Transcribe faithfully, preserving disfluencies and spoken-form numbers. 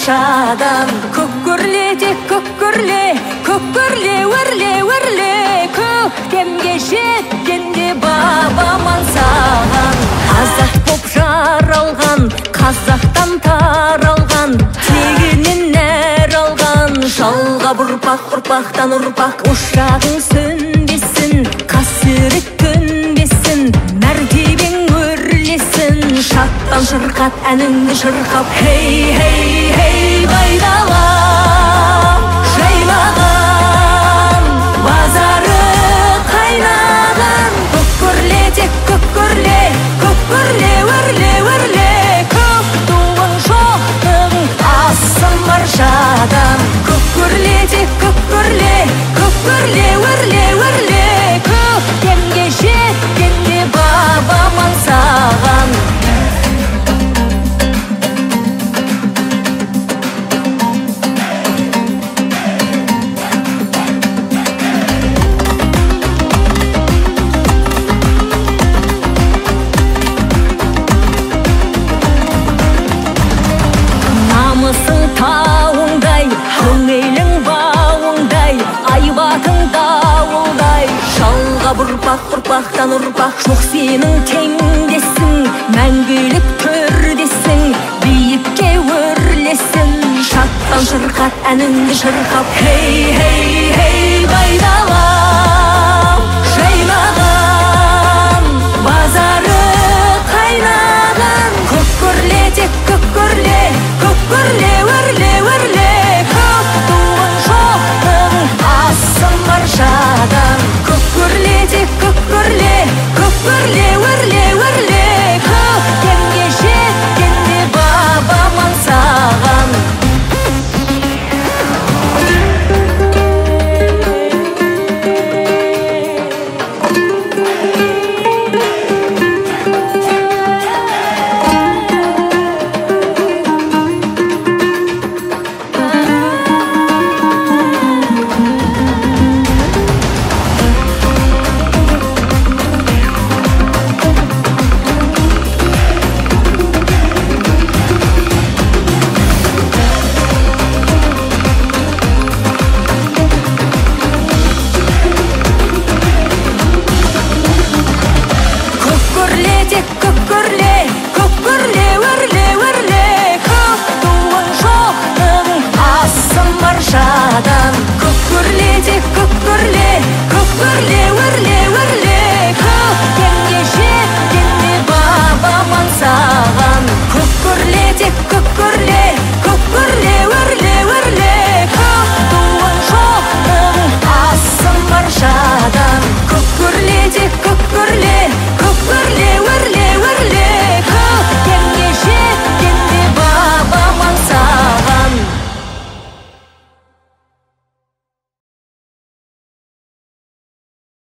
баршадан. Көккөрле тек көккөрле, көккөрле өрле өрле, көктемге жеткенде бабаман саған. Қазақ боп жаралған, қазақтан таралған, тегінен нәр алған, жалғап ұрпақ ұрпақтан ұрпақ. Ошағың сөнбесін, қасірет төнбесін, мәртебең өрлесін, шаттан шырқат әніңді шырқап. Хей, хей, хей, байдала жайлаған, базары қайнаған. Көккөрле тек көккөрле, көккөрле өрле өрле, көк туың шоқтығың ассын баршадан. Көккөрле тек көккөрле, көккөрле өрле өрле, көктемге жеткенде бабаман саған. Намысың тауыңдай, көңілің бауыңдай, айбатың дауылдай, жалғап ұрпақ ұрпақтан ұрпақ. Жоқ сенің теңдесің, мәңгілік төрдесің, биікке өрлесін, шаттан шырқат әніңді шырқап. Хей, хей